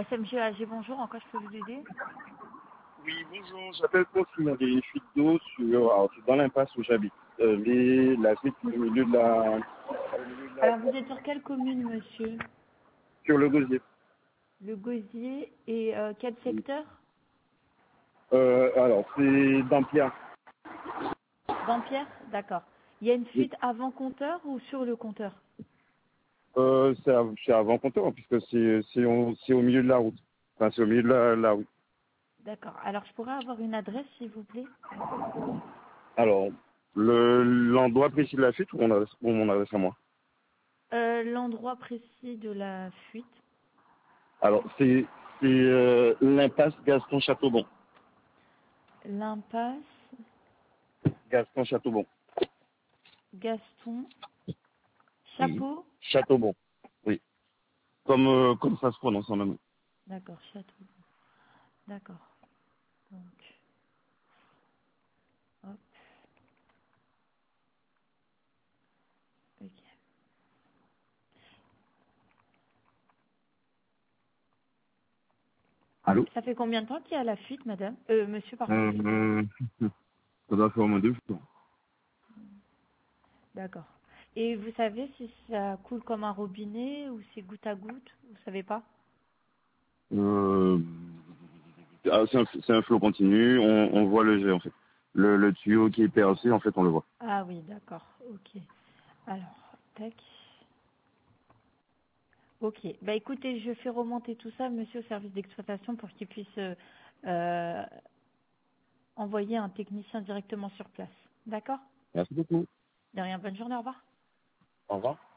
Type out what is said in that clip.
SMG AG, bonjour, en quoi je peux vous aider? Oui, bonjour, j'appelle pour signaler une fuite d'eau alors, c'est dans l'impasse où j'habite. La fuite au milieu de Alors, vous êtes sur quelle commune, monsieur? sur le gosier. Le Gosier et quel secteur? Alors, c'est Dampierre. Dampierre? D'accord. Il y a une Oui. fuite avant compteur ou sur le compteur? C'est avant compteur, puisque c'est au milieu de la route. Enfin, c'est au milieu de la route. D'accord. Alors, je pourrais avoir une adresse, s'il vous plaît? Alors, l'endroit précis de la fuite ou mon adresse à moi? L'endroit précis de la fuite. Alors, c'est l'impasse Gaston-Châteaubon. L'impasse Gaston-Châteaubon. Gaston Oui. Chapeau. Châteaubon. Oui. Comme ça se prononce en même. D'accord, Château. D'accord. Donc, hop, ok. Allô? Ça fait combien de temps qu'il y a la fuite, madame? Monsieur, pardon. Euh, Ça doit faire au moins 2 jours. D'accord. Et vous savez si ça coule comme un robinet ou c'est goutte à goutte? Vous savez pas? Euh, c'est un flot continu, on voit le jet en fait. Le tuyau qui est percé, en fait, on le voit. Ah oui, d'accord. Ok. Alors, tac. Ok. Bah écoutez, je fais remonter tout ça, monsieur, au service d'exploitation pour qu'il puisse euh, envoyer un technicien directement sur place. D'accord? Merci beaucoup. De rien, bonne journée, au revoir. Au revoir.